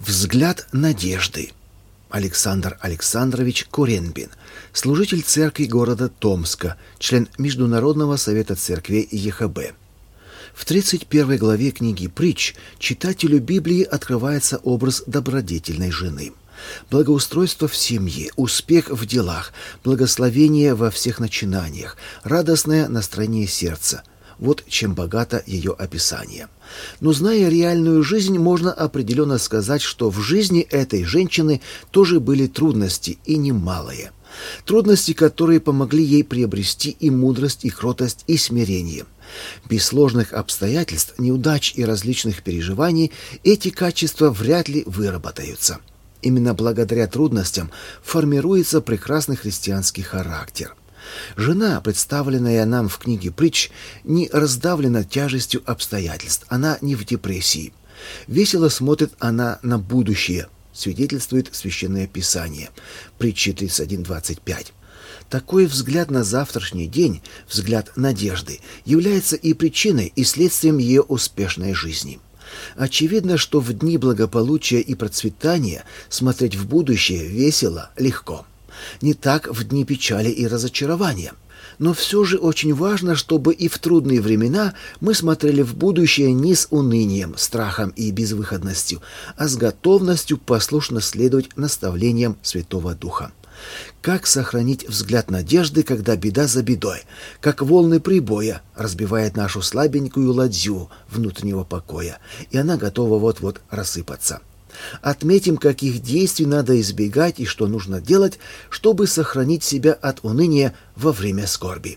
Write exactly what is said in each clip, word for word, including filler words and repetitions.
Взгляд надежды. Александр Александрович Куренбин, служитель церкви города Томска, член Международного совета церквей ЕХБ. В тридцать первой главе книги «Притч» читателю Библии открывается образ добродетельной жены. Благоустройство в семье, успех в делах, благословение во всех начинаниях, радостное настроение сердца – вот чем богато ее описание. Но зная реальную жизнь, можно определенно сказать, что в жизни этой женщины тоже были трудности, и немалые. Трудности, которые помогли ей приобрести и мудрость, и кротость, и смирение. Без сложных обстоятельств, неудач и различных переживаний эти качества вряд ли выработаются. Именно благодаря трудностям формируется прекрасный христианский характер. Жена, представленная нам в книге «Притч», не раздавлена тяжестью обстоятельств, она не в депрессии. Весело смотрит она на будущее, свидетельствует Священное Писание. Притчи тридцать один двадцать пять. Такой взгляд на завтрашний день, взгляд надежды, является и причиной, и следствием ее успешной жизни. Очевидно, что в дни благополучия и процветания смотреть в будущее весело, легко. Не так в дни печали и разочарования. Но все же очень важно, чтобы и в трудные времена мы смотрели в будущее не с унынием, страхом и безвыходностью, а с готовностью послушно следовать наставлениям Святого Духа. Как сохранить взгляд надежды, когда беда за бедой, как волны прибоя разбивает нашу слабенькую ладью внутреннего покоя, и она готова вот-вот рассыпаться. Отметим, каких действий надо избегать и что нужно делать, чтобы сохранить себя от уныния во время скорби.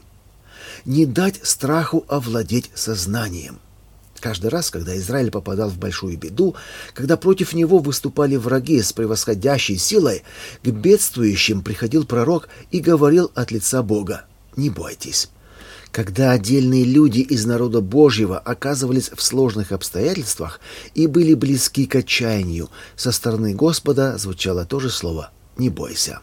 Не дать страху овладеть сознанием. Каждый раз, когда Израиль попадал в большую беду, когда против него выступали враги с превосходящей силой, к бедствующим приходил пророк и говорил от лица Бога: «Не бойтесь». Когда отдельные люди из народа Божьего оказывались в сложных обстоятельствах и были близки к отчаянию, со стороны Господа звучало то же слово «не бойся».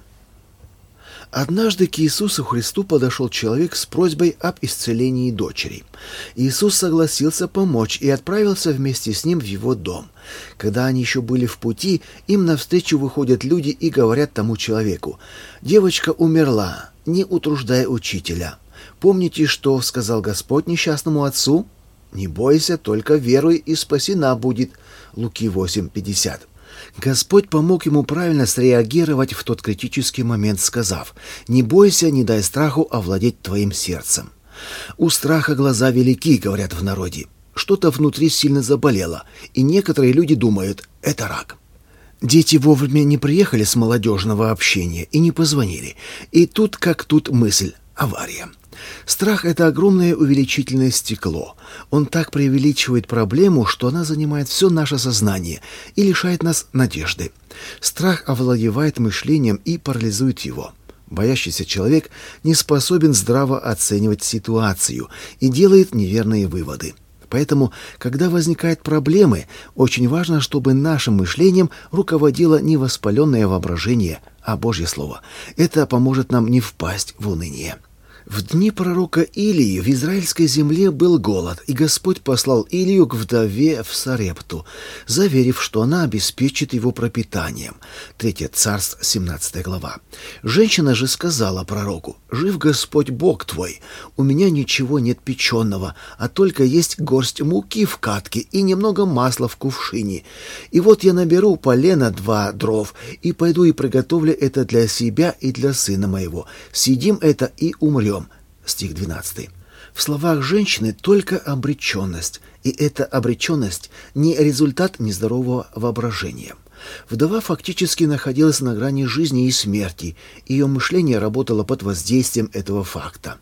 Однажды к Иисусу Христу подошел человек с просьбой об исцелении дочери. Иисус согласился помочь и отправился вместе с ним в его дом. Когда они еще были в пути, им навстречу выходят люди и говорят тому человеку: «Девочка умерла, не утруждай учителя. Помните, что сказал Господь несчастному отцу? Не бойся, только веруй, и спасена будет». Луки восемь пятьдесят. Господь помог ему правильно среагировать в тот критический момент, сказав: «Не бойся, не дай страху овладеть твоим сердцем». У страха глаза велики, говорят в народе. Что-то внутри сильно заболело, и некоторые люди думают: это рак. Дети вовремя не приехали с молодежного общения и не позвонили. И тут как тут мысль: авария. Страх – это огромное увеличительное стекло. Он так преувеличивает проблему, что она занимает все наше сознание и лишает нас надежды. Страх овладевает мышлением и парализует его. Боящийся человек не способен здраво оценивать ситуацию и делает неверные выводы. Поэтому, когда возникают проблемы, очень важно, чтобы нашим мышлением руководило не воспаленное воображение, а Божье Слово. Это поможет нам не впасть в уныние. В дни пророка Илии в израильской земле был голод, и Господь послал Илию к вдове в Сарепту, заверив, что она обеспечит его пропитанием. Третье Царств, семнадцатая глава. Женщина же сказала пророку: «Жив Господь Бог твой, у меня ничего нет печеного, а только есть горсть муки в катке и немного масла в кувшине. И вот я наберу полено два дров, и пойду и приготовлю это для себя и для сына моего. Съедим это и умрем». Стих двенадцатый. В словах женщины только обреченность, и эта обреченность не результат нездорового воображения. Вдова фактически находилась на грани жизни и смерти, ее мышление работало под воздействием этого факта.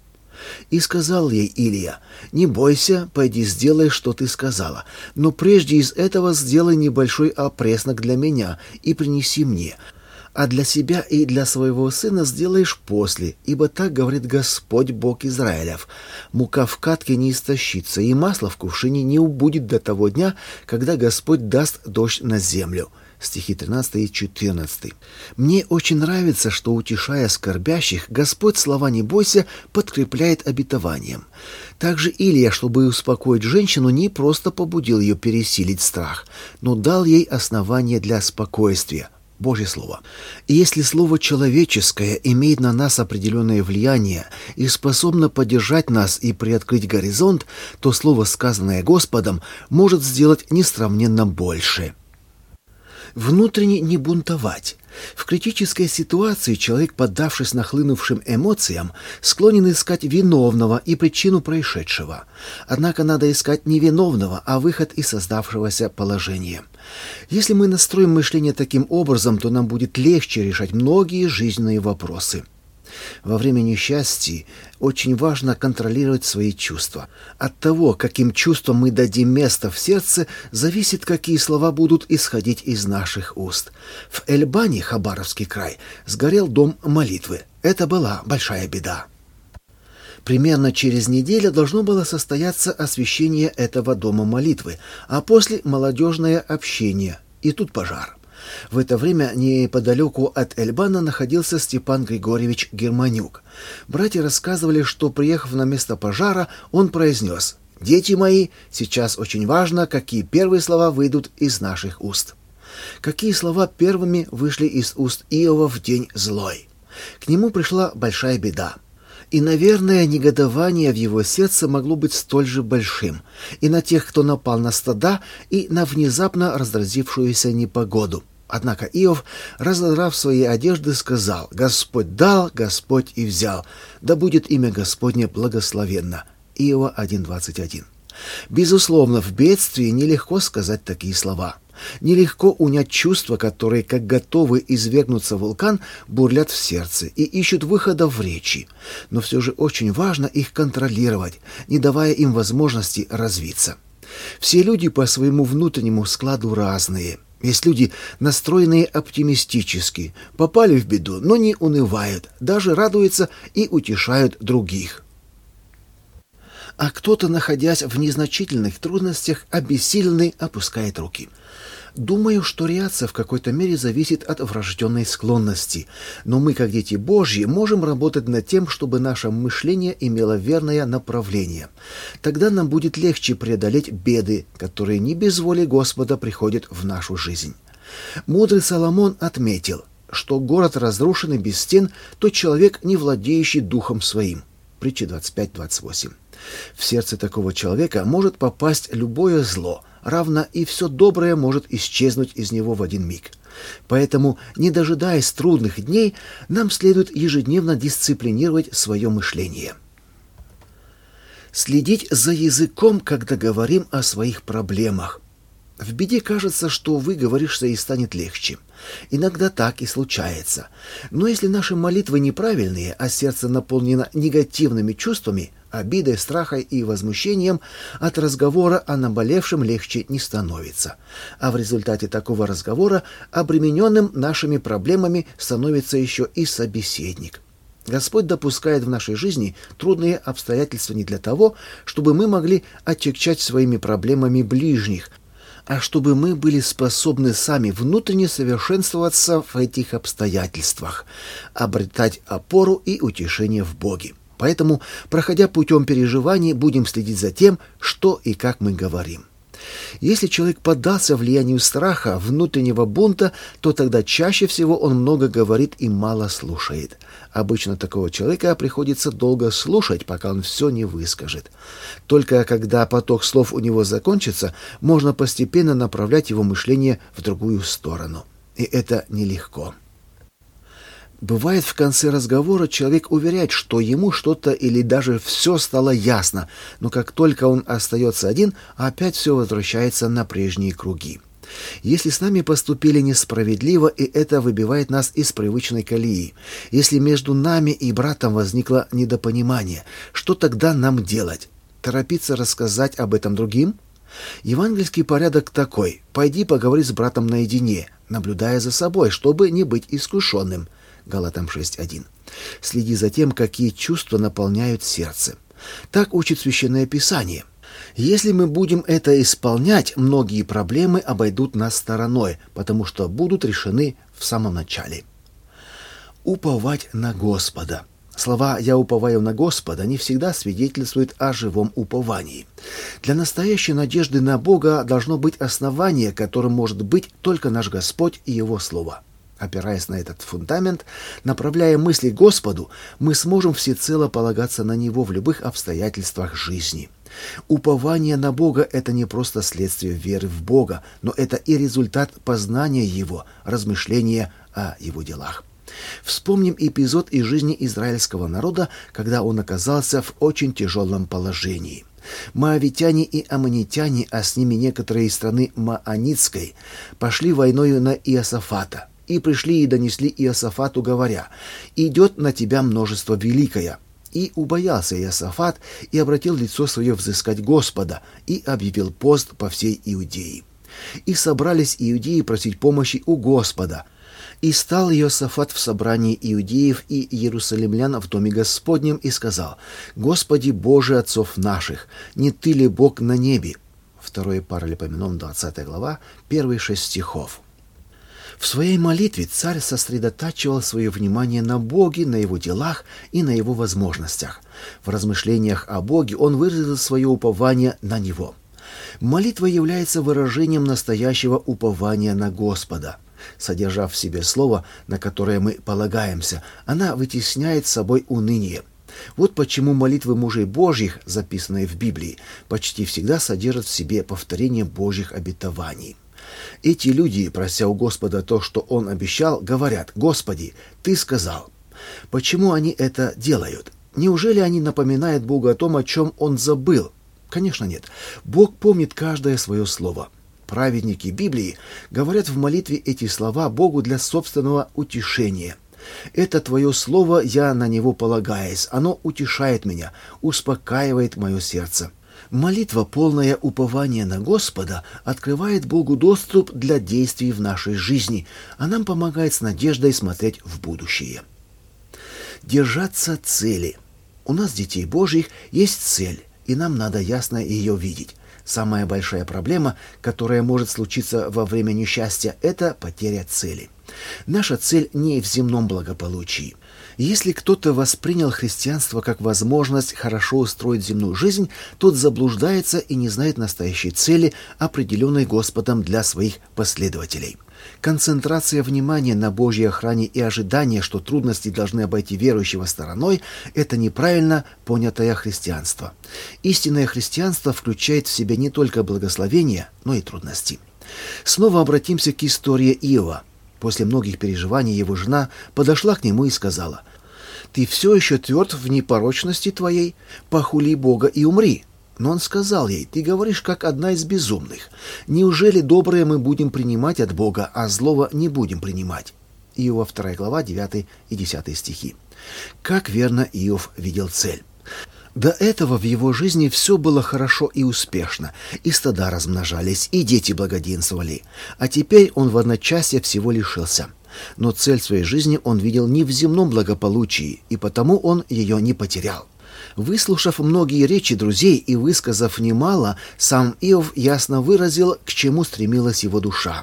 И сказал ей Илия: «Не бойся, пойди сделай, что ты сказала, но прежде из этого сделай небольшой опреснок для меня и принеси мне. а для себя и для своего сына сделаешь после, ибо так говорит Господь Бог Израилев: мука в катке не истощится, и масло в кувшине не убудет до того дня, когда Господь даст дождь на землю». Стихи тринадцатый и четырнадцатый. Мне очень нравится, что, утешая скорбящих, Господь слова «не бойся» подкрепляет обетованием. Также Илия, чтобы успокоить женщину, не просто побудил ее пересилить страх, но дал ей основание для спокойствия. Божье Слово. И если Слово человеческое имеет на нас определенное влияние и способно поддержать нас и приоткрыть горизонт, то Слово, сказанное Господом, может сделать несравненно больше. Внутренне не бунтовать. В критической ситуации человек, поддавшись нахлынувшим эмоциям, склонен искать виновного и причину происшедшего. Однако надо искать не виновного, а выход из создавшегося положения. Если мы настроим мышление таким образом, то нам будет легче решать многие жизненные вопросы. Во время несчастья очень важно контролировать свои чувства. От того, каким чувствам мы дадим место в сердце, зависит, какие слова будут исходить из наших уст. В Эльбане, Хабаровский край, сгорел дом молитвы. Это была большая беда. Примерно через неделю должно было состояться освящение этого дома молитвы, а после молодежное общение. И тут пожар. В это время неподалеку от Эльбана находился Степан Григорьевич Германюк. Братья рассказывали, что, приехав на место пожара, он произнес: «Дети мои, сейчас очень важно, какие первые слова выйдут из наших уст». Какие слова первыми вышли из уст Иова в день злой? К нему пришла большая беда. И, наверное, негодование в его сердце могло быть столь же большим и на тех, кто напал на стада, и на внезапно разразившуюся непогоду. Однако Иов, разодрав свои одежды, сказал: «Господь дал, Господь и взял, да будет имя Господне благословенно». Иова один двадцать один. Безусловно, в бедствии нелегко сказать такие слова. Нелегко унять чувства, которые, как готовый извергнуться вулкан, бурлят в сердце и ищут выхода в речи. Но все же очень важно их контролировать, не давая им возможности развиться. Все люди по своему внутреннему складу разные. Есть люди, настроенные оптимистически, попали в беду, но не унывают, даже радуются и утешают других. А кто-то, находясь в незначительных трудностях, обессиленный, опускает руки. Думаю, что реакция в какой-то мере зависит от врожденной склонности, но мы, как дети Божьи, можем работать над тем, чтобы наше мышление имело верное направление. Тогда нам будет легче преодолеть беды, которые не без воли Господа приходят в нашу жизнь. Мудрый Соломон отметил, что город, разрушенный без стен, тот человек, не владеющий духом своим. Притча двадцать пять двадцать восемь. В сердце такого человека может попасть любое зло, равно и все доброе может исчезнуть из него в один миг. Поэтому, не дожидаясь трудных дней, нам следует ежедневно дисциплинировать свое мышление. Следить за языком, когда говорим о своих проблемах. В беде кажется, что выговоришься и станет легче. Иногда так и случается. Но если наши молитвы неправильные, а сердце наполнено негативными чувствами, обидой, страхом и возмущением, от разговора о наболевшем легче не становится. А в результате такого разговора обремененным нашими проблемами становится еще и собеседник. Господь допускает в нашей жизни трудные обстоятельства не для того, чтобы мы могли отягчать своими проблемами ближних, а чтобы мы были способны сами внутренне совершенствоваться в этих обстоятельствах, обретать опору и утешение в Боге. Поэтому, проходя путем переживаний, будем следить за тем, что и как мы говорим. Если человек поддался влиянию страха, внутреннего бунта, то тогда чаще всего он много говорит и мало слушает. Обычно такого человека приходится долго слушать, пока он все не выскажет. Только когда поток слов у него закончится, можно постепенно направлять его мышление в другую сторону. И это нелегко. Бывает, в конце разговора человек уверяет, что ему что-то или даже все стало ясно, но как только он остается один, опять все возвращается на прежние круги. Если с нами поступили несправедливо, и это выбивает нас из привычной колеи, если между нами и братом возникло недопонимание, что тогда нам делать? Торопиться рассказать об этом другим? Евангельский порядок такой: пойди поговори с братом наедине, наблюдая за собой, чтобы не быть искушенным. Галатам шесть один. Следи за тем, какие чувства наполняют сердце. Так учит Священное Писание. Если мы будем это исполнять, многие проблемы обойдут нас стороной, потому что будут решены в самом начале. Уповать на Господа. Слова «я уповаю на Господа» не всегда свидетельствуют о живом уповании. Для настоящей надежды на Бога должно быть основание, которым может быть только наш Господь и Его Слово. Опираясь на этот фундамент, направляя мысли к Господу, мы сможем всецело полагаться на Него в любых обстоятельствах жизни. Упование на Бога – это не просто следствие веры в Бога, но это и результат познания Его, размышления о Его делах. Вспомним эпизод из жизни израильского народа, когда он оказался в очень тяжелом положении. Моавитяне и аммонитяне, а с ними некоторые из страны Маанитской, пошли войною на Иосафата. И пришли и донесли Иосафату, говоря: «Идет на тебя множество великое». И убоялся Иосафат, и обратил лицо свое взыскать Господа, и объявил пост по всей Иудее. И собрались иудеи просить помощи у Господа. И стал Иосафат в собрании иудеев и иерусалимлян в доме Господнем и сказал: «Господи Боже отцов наших, не Ты ли Бог на небе?» Второе Паралипоменон, двадцатая глава, первые шесть стихов. В своей молитве царь сосредотачивал свое внимание на Боге, на Его делах и на Его возможностях. В размышлениях о Боге он выразил свое упование на Него. Молитва является выражением настоящего упования на Господа. Содержа в себе слово, на которое мы полагаемся, она вытесняет с собой уныние. Вот почему молитвы мужей Божьих, записанные в Библии, почти всегда содержат в себе повторение Божьих обетований. Эти люди, прося у Господа то, что Он обещал, говорят: «Господи, Ты сказал». Почему они это делают? Неужели они напоминают Богу о том, о чем Он забыл? Конечно, нет. Бог помнит каждое свое слово. Праведники Библии говорят в молитве эти слова Богу для собственного утешения. «Это Твое слово, я на него полагаюсь, оно утешает меня, успокаивает мое сердце». Молитва, полная упования на Господа, открывает Богу доступ для действий в нашей жизни, а нам помогает с надеждой смотреть в будущее. Держаться цели. У нас, детей Божьих, есть цель, и нам надо ясно ее видеть. Самая большая проблема, которая может случиться во время несчастья, это потеря цели. Наша цель не в земном благополучии. Если кто-то воспринял христианство как возможность хорошо устроить земную жизнь, тот заблуждается и не знает настоящей цели, определенной Господом для своих последователей. Концентрация внимания на Божьей охране и ожидание, что трудности должны обойти верующего стороной, это неправильно понятое христианство. Истинное христианство включает в себя не только благословения, но и трудности. Снова обратимся к истории Иова. После многих переживаний его жена подошла к нему и сказала: «Ты все еще тверд в непорочности твоей? Похули Бога и умри». Но он сказал ей: «Ты говоришь, как одна из безумных. Неужели доброе мы будем принимать от Бога, а злого не будем принимать?» Иова вторая глава, девятый и десятый стихи. Как верно Иов видел цель. До этого в его жизни все было хорошо и успешно, и стада размножались, и дети благоденствовали. А теперь он в одночасье всего лишился. Но цель своей жизни он видел не в земном благополучии, и потому он ее не потерял. Выслушав многие речи друзей и высказав немало, сам Иов ясно выразил, к чему стремилась его душа.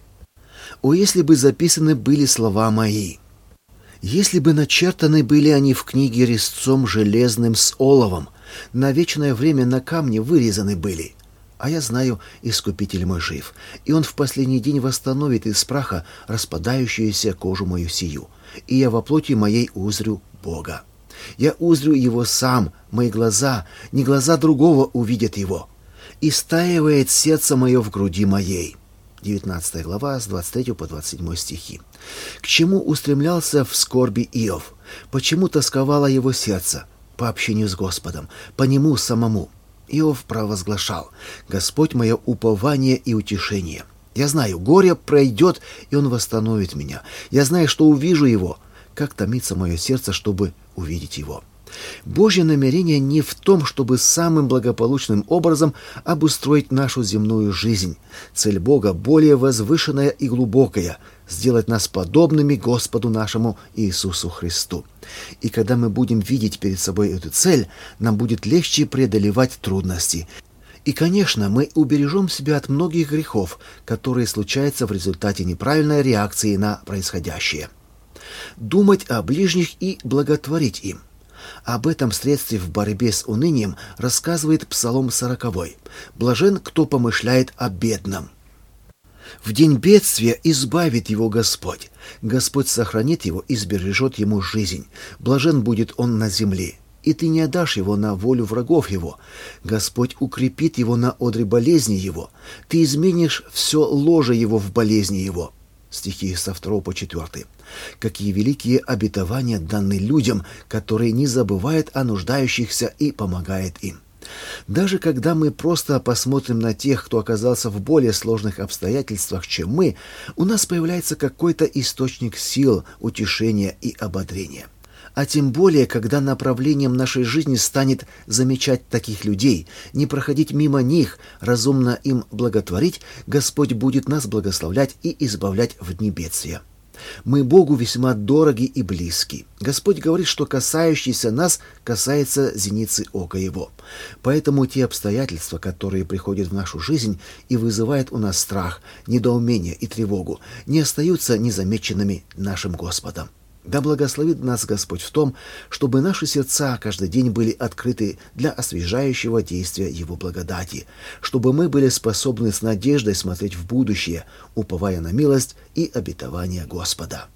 «О, если бы записаны были слова мои! Если бы начертаны были они в книге резцом железным с оловом, на вечное время на камне вырезаны были. А я знаю, Искупитель мой жив, и он в последний день восстановит из праха распадающуюся кожу мою сию, и я во плоти моей узрю Бога. Я узрю его сам, мои глаза, не глаза другого увидят его. И стаивает сердце мое в груди моей». девятнадцатая глава, с двадцать третьего по двадцать седьмой стихи. К чему устремлялся в скорби Иов? Почему тосковало его сердце? По общению с Господом, по нему самому. Иов провозглашал: «Господь мое упование и утешение. Я знаю, горе пройдет, и он восстановит меня. Я знаю, что увижу его. Как томится мое сердце, чтобы увидеть его». Божье намерение не в том, чтобы самым благополучным образом обустроить нашу земную жизнь. Цель Бога более возвышенная и глубокая – сделать нас подобными Господу нашему Иисусу Христу. И когда мы будем видеть перед собой эту цель, нам будет легче преодолевать трудности. И, конечно, мы убережем себя от многих грехов, которые случаются в результате неправильной реакции на происходящее. Думать о ближних и благотворить им. Об этом средстве в борьбе с унынием рассказывает Псалом сороковой. «Блажен, кто помышляет о бедном». В день бедствия избавит его Господь. Господь сохранит его и сбережет ему жизнь. Блажен будет он на земле. И ты не отдашь его на волю врагов его. Господь укрепит его на одре болезни его. Ты изменишь все ложе его в болезни его. Стихи со второго по четвёртый. Какие великие обетования даны людям, которые не забывают о нуждающихся и помогают им. Даже когда мы просто посмотрим на тех, кто оказался в более сложных обстоятельствах, чем мы, у нас появляется какой-то источник сил, утешения и ободрения. А тем более, когда направлением нашей жизни станет замечать таких людей, не проходить мимо них, разумно им благотворить, Господь будет нас благословлять и избавлять в дни бедствия. Мы Богу весьма дороги и близки. Господь говорит, что касающийся нас касается зеницы ока Его. Поэтому те обстоятельства, которые приходят в нашу жизнь и вызывают у нас страх, недоумение и тревогу, не остаются незамеченными нашим Господом. Да благословит нас Господь в том, чтобы наши сердца каждый день были открыты для освежающего действия Его благодати, чтобы мы были способны с надеждой смотреть в будущее, уповая на милость и обетование Господа.